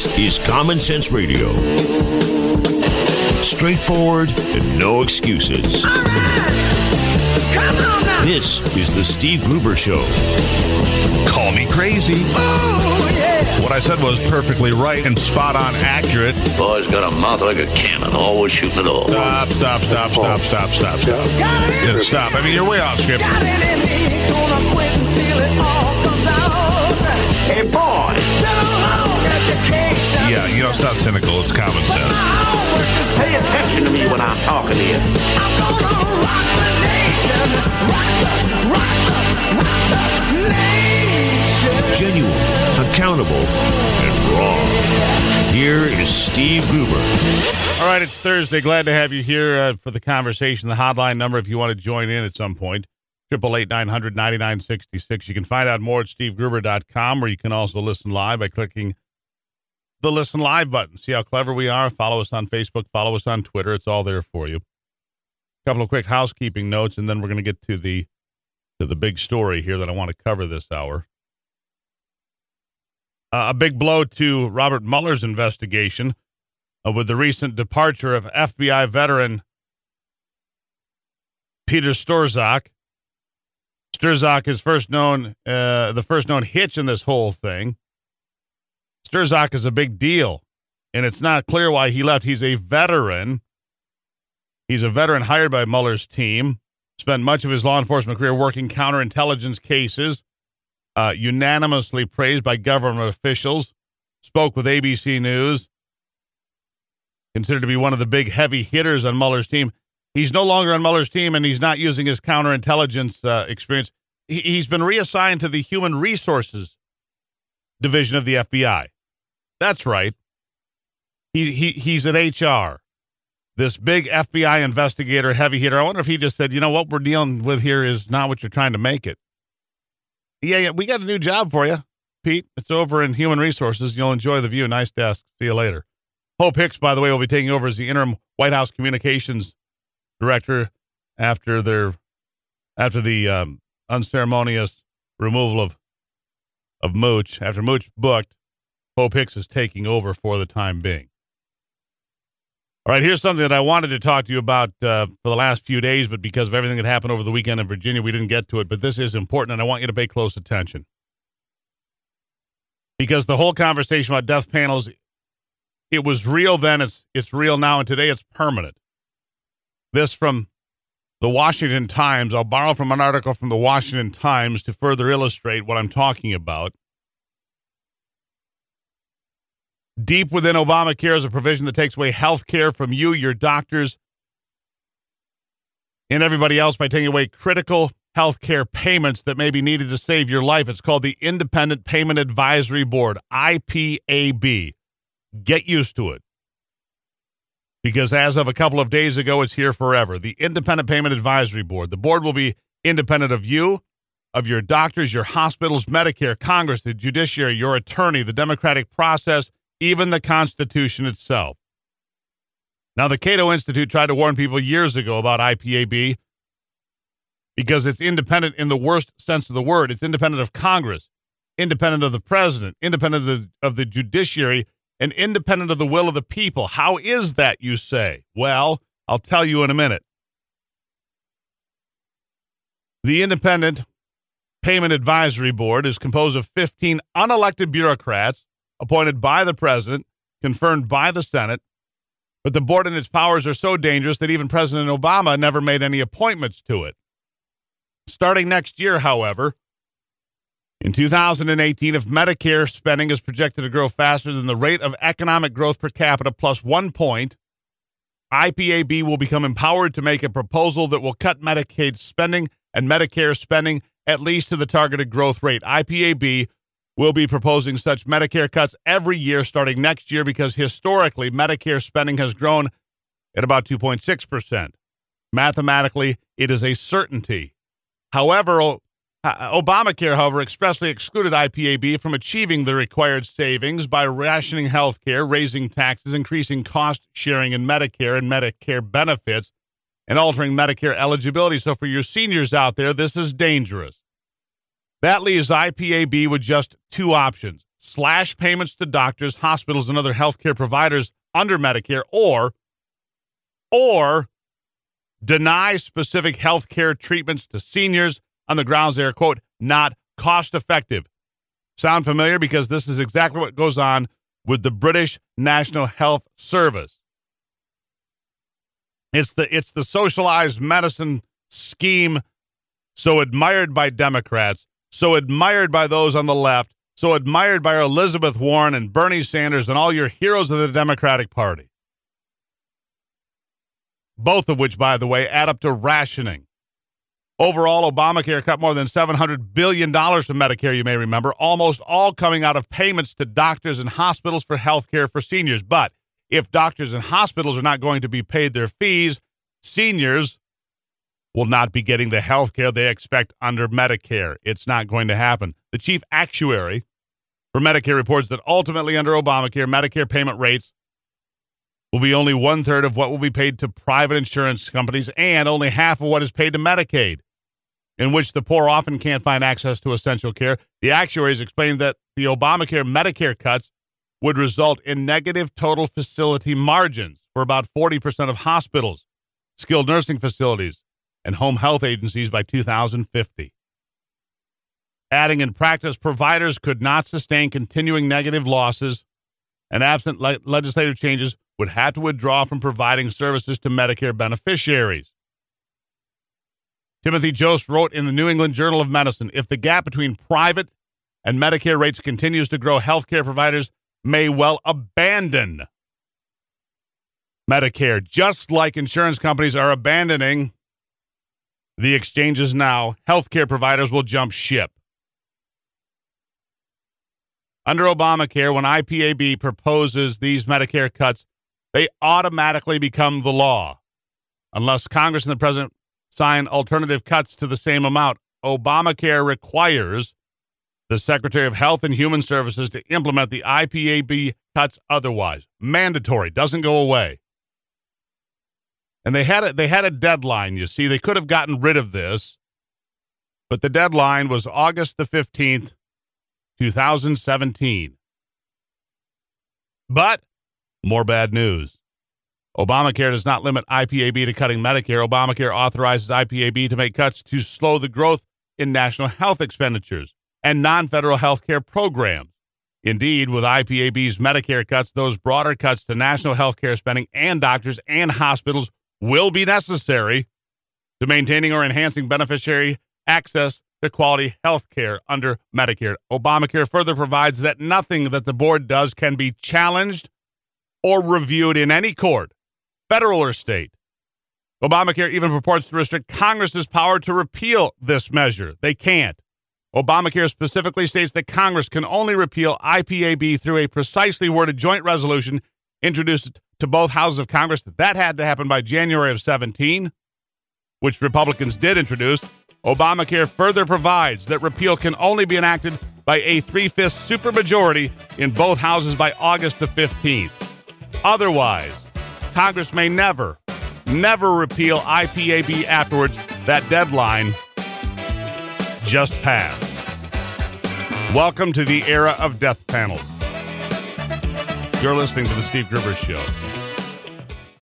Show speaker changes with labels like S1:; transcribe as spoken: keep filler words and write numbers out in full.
S1: This is Common Sense Radio. Straightforward and no excuses.
S2: All right. Come on now.
S1: This is the Steve Gruber Show.
S3: Call me crazy.
S2: Oh, yeah.
S3: What I said was perfectly right and spot on accurate.
S4: Boy's got a mouth like a cannon, always shooting it all.
S3: Stop, stop, stop, stop, stop, stop, stop.
S2: Got it in
S3: Yeah, stop. I mean, you're way off script.
S2: Got it in me. Gonna quit until it all comes out.
S4: Hey, boy.
S2: Been a long education.
S3: Yeah, you know, it's not cynical. It's common
S2: But
S3: sense.
S2: my homework is
S4: Pay attention to me when I'm talking to you.
S2: I'm gonna rock the nation. Rock the, rock the, rock the nation.
S1: Genuine, accountable, and raw. Here is Steve Gruber.
S3: All right, it's Thursday. Glad to have you here uh, for the conversation. The hotline number, if you want to join in at some point, triple eight nine hundred ninety-nine sixty-six. You can find out more at steve gruber dot com, or you can also listen live by clicking the Listen Live button. See how clever we are? Follow us on Facebook. Follow us on Twitter. It's all there for you. A couple of quick housekeeping notes, and then we're going to get to the to the big story here that I want to cover this hour. Uh, a big blow to Robert Mueller's investigation uh, with the recent departure of F B I veteran Peter Strzok. Strzok is first known, uh, the first known hitch in this whole thing. Strzok is a big deal, and it's not clear why he left. He's a veteran. He's a veteran hired by Mueller's team, spent much of his law enforcement career working counterintelligence cases, uh, unanimously praised by government officials, spoke with A B C News, considered to be one of the big heavy hitters on Mueller's team. He's no longer on Mueller's team, and he's not using his counterintelligence uh, experience. He, he's been reassigned to the Human Resources Division of the F B I. That's right. He he He's at H R. This big F B I investigator, heavy hitter. I wonder if he just said, you know, what we're dealing with here is not what you're trying to make it. Yeah, yeah, we got a new job for you, Pete. It's over in Human Resources. You'll enjoy the view. Nice desk. See you later. Hope Hicks, by the way, will be taking over as the interim White House communications director after their after the um, unceremonious removal of of Mooch. After Mooch booked, Hope Hicks is taking over for the time being. All right, here's something that I wanted to talk to you about uh, for the last few days, but because of everything that happened over the weekend in Virginia, we didn't get to it. But this is important, and I want you to pay close attention. Because the whole conversation about death panels, it was real then, it's it's real now, and today it's permanent. This from the Washington Times. I'll borrow from an article from the Washington Times to further illustrate what I'm talking about. Deep within Obamacare is a provision that takes away health care from you, your doctors, and everybody else by taking away critical health care payments that may be needed to save your life. It's called the Independent Payment Advisory Board, I P A B. Get used to it. Because as of a couple of days ago, it's here forever. The Independent Payment Advisory Board. The board will be independent of you, of your doctors, your hospitals, Medicare, Congress, the judiciary, your attorney, the democratic process, even the Constitution itself. Now, the Cato Institute tried to warn people years ago about I P A B because it's independent in the worst sense of the word. It's independent of Congress, independent of the president, independent of the, of the judiciary, and independent of the will of the people. How is that, you say? Well, I'll tell you in a minute. The Independent Payment Advisory Board is composed of fifteen unelected bureaucrats appointed by the president, confirmed by the Senate, but the board and its powers are so dangerous that even President Obama never made any appointments to it. Starting next year, however, in two thousand eighteen, if Medicare spending is projected to grow faster than the rate of economic growth per capita plus one point, I P A B will become empowered to make a proposal that will cut Medicaid spending and Medicare spending at least to the targeted growth rate. I P A B will be proposing such Medicare cuts every year starting next year because historically Medicare spending has grown at about two point six percent. Mathematically, it is a certainty. However, Obamacare, however, expressly excluded I P A B from achieving the required savings by rationing health care, raising taxes, increasing cost sharing in Medicare and Medicare benefits, and altering Medicare eligibility. So for your seniors out there, this is dangerous. That leaves I P A B with just two options: slash payments to doctors, hospitals, and other healthcare providers under Medicare, or, or deny specific healthcare treatments to seniors on the grounds they are, quote, not cost-effective. Sound familiar? Because this is exactly what goes on with the British National Health Service. It's the it's the socialized medicine scheme so admired by Democrats, so admired by those on the left, so admired by Elizabeth Warren and Bernie Sanders and all your heroes of the Democratic Party. Both of which, by the way, add up to rationing. Overall, Obamacare cut more than seven hundred billion dollars from Medicare, you may remember, almost all coming out of payments to doctors and hospitals for health care for seniors. But if doctors and hospitals are not going to be paid their fees, seniors will not be getting the health care they expect under Medicare. It's not going to happen. The chief actuary for Medicare reports that ultimately under Obamacare, Medicare payment rates will be only one-third of what will be paid to private insurance companies and only half of what is paid to Medicaid, in which the poor often can't find access to essential care. The actuaries explained that the Obamacare Medicare cuts would result in negative total facility margins for about forty percent of hospitals, skilled nursing facilities, and home health agencies by two thousand fifty. Adding, in practice, providers could not sustain continuing negative losses, and absent le- legislative changes would have to withdraw from providing services to Medicare beneficiaries. Timothy Jost wrote in the New England Journal of Medicine, if the gap between private and Medicare rates continues to grow, healthcare providers may well abandon Medicare, just like insurance companies are abandoning the exchanges now. Healthcare providers will jump ship. Under Obamacare, when I P A B proposes these Medicare cuts, they automatically become the law, unless Congress and the president sign alternative cuts to the same amount. Obamacare requires the Secretary of Health and Human Services to implement the I P A B cuts otherwise. Mandatory, doesn't go away. And they had a, they had a deadline, you see. They could have gotten rid of this, but the deadline was August the fifteenth, twenty seventeen. But more bad news. Obamacare does not limit I P A B to cutting Medicare. Obamacare authorizes I P A B to make cuts to slow the growth in national health expenditures and non-federal health care programs. Indeed, with I P A B's Medicare cuts, those broader cuts to national health care spending and doctors and hospitals will be necessary to maintaining or enhancing beneficiary access to quality health care under Medicare. Obamacare further provides that nothing that the board does can be challenged or reviewed in any court, federal or state. Obamacare even purports to restrict Congress's power to repeal this measure. They can't. Obamacare specifically states that Congress can only repeal I P A B through a precisely worded joint resolution introduced to both houses of Congress. That had to happen by January of seventeen, which Republicans did introduce. Obamacare further provides that repeal can only be enacted by a three-fifths supermajority in both houses by August the fifteenth. Otherwise, Congress may never, never repeal I P A B afterwards. That deadline just passed. Welcome to the era of death panels. You're listening to The Steve Gruber Show.